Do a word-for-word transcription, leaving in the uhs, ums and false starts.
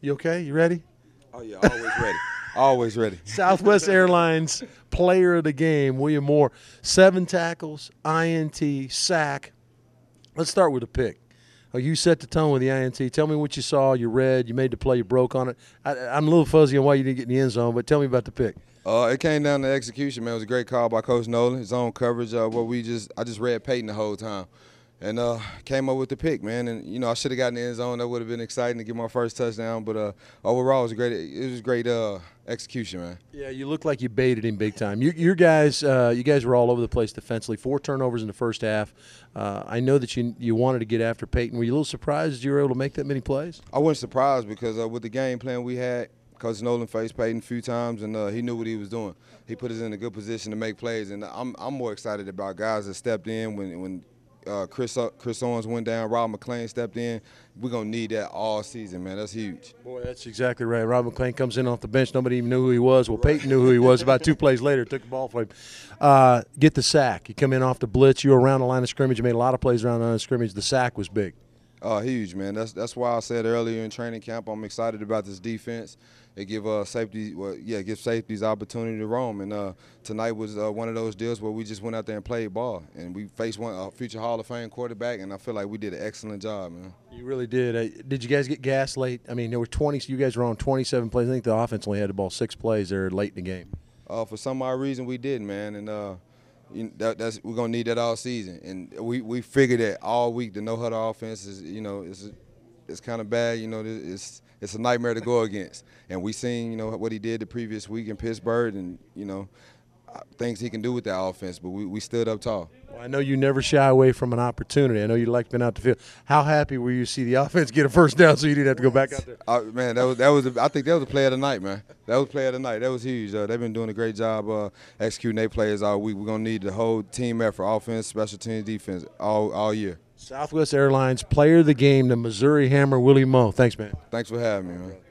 You okay? You ready? Oh, yeah, always ready. Always ready. Southwest Airlines player of the game, William Moore. Seven tackles, I N T, sack. Let's start with a pick. Oh, you set the tone with the I N T. Tell me what you saw, you read, you made the play, you broke on it. I, I'm a little fuzzy on why you didn't get in the end zone, but tell me about the pick. Uh, it came down to execution, man. It was a great call by Coach Nolan. His own coverage, uh, where we just I just read Peyton the whole time. And uh, came up with the pick, man. And, you know, I should have gotten in the end zone. That would have been exciting to get my first touchdown. But uh, overall, it was a great, it was great uh, execution, man. Yeah, you look like you baited him big time. You, your guys, uh, you guys were all over the place defensively. Four turnovers in the first half. Uh, I know that you you wanted to get after Peyton. Were you a little surprised you were able to make that many plays? I wasn't surprised because uh, with the game plan we had, Coach Nolan faced Peyton a few times, and uh, he knew what he was doing. He put us in a good position to make plays. And I'm I'm more excited about guys that stepped in when when. Uh, Chris uh, Chris Owens went down. Rob McClain stepped in. We're going to need that all season, man. That's huge. Boy, that's exactly right. Rob McClain comes in off the bench. Nobody even knew who he was. Well, Peyton knew who he was. About two plays later, took the ball from him. Uh, get the sack. You come in off the blitz. You were around the line of scrimmage. You made a lot of plays around the line of scrimmage. The sack was big. Uh, huge, man. That's that's why I said earlier in training camp I'm excited about this defense. It give uh, safety, well, yeah, give safeties opportunity to roam. And uh, tonight was uh, one of those deals where we just went out there and played ball, and we faced one a future Hall of Fame quarterback, and I feel like we did an excellent job, man. You really did. Uh, did you guys get gas late? I mean, there were twenty. You guys were on twenty-seven plays. I think the offense only had the ball six plays there late in the game. Uh, for some odd reason, we did, man, and. Uh, You know, that, that's we're gonna need that all season, and we we figured that all week. The no huddle offense is, you know, it's it's kind of bad. You know, it's it's a nightmare to go against. And we seen, you know, what he did the previous week in Pittsburgh, and you know, things he can do with that offense. But we, we stood up tall. Well, I know you never shy away from an opportunity. I know you like being out the field. How happy were you to see the offense get a first down so you didn't have to go back out there? Uh, man, that was that was. A, I think that was a play of the night, man. That was play of the night. That was huge. Uh, they've been doing a great job uh, executing their plays all week. We're gonna need the whole team effort, offense, special teams, defense, all all year. Southwest Airlines player of the game, the Missouri Hammer, Willie Moe. Thanks, man. Thanks for having me, man.